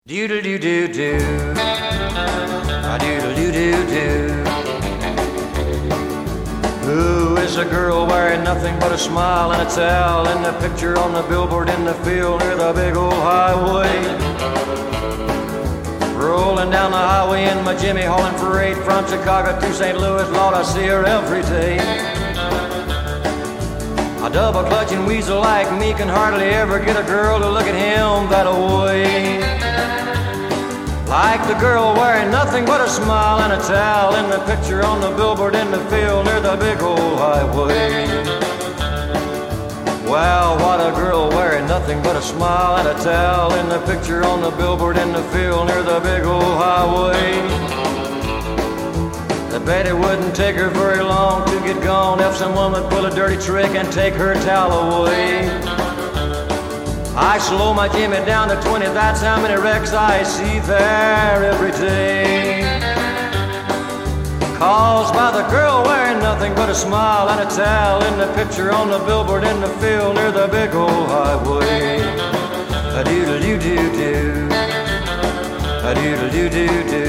Doodle doo doo doo, a doodle doo doo doo. Who is a girl wearing nothing but a smile and a towel in the picture on the billboard in the field near the big old highway? Rolling down the highway in my Jimmy hauling freight from Chicago to St. Louis, Lord, I see her every day. A double clutching weasel like me can hardly ever get a girl to look at him that way. Like the girl wearing nothing but a smile and a towel in the picture on the billboard in the field near the big old highway. Wow, what a girl wearing nothing but a smile and a towel in the picture on the billboard in the field near the big old highway. I bet it wouldn't take her very long to get gone if someone would pull a dirty trick and take her towel away. I slow my Jimmy down to 20, that's how many wrecks I see there every day. Caused by the girl wearing nothing but a smile and a towel in the picture on the billboard in the field near the big old highway. A doodle doo doo doo, a doodle doo doo doo.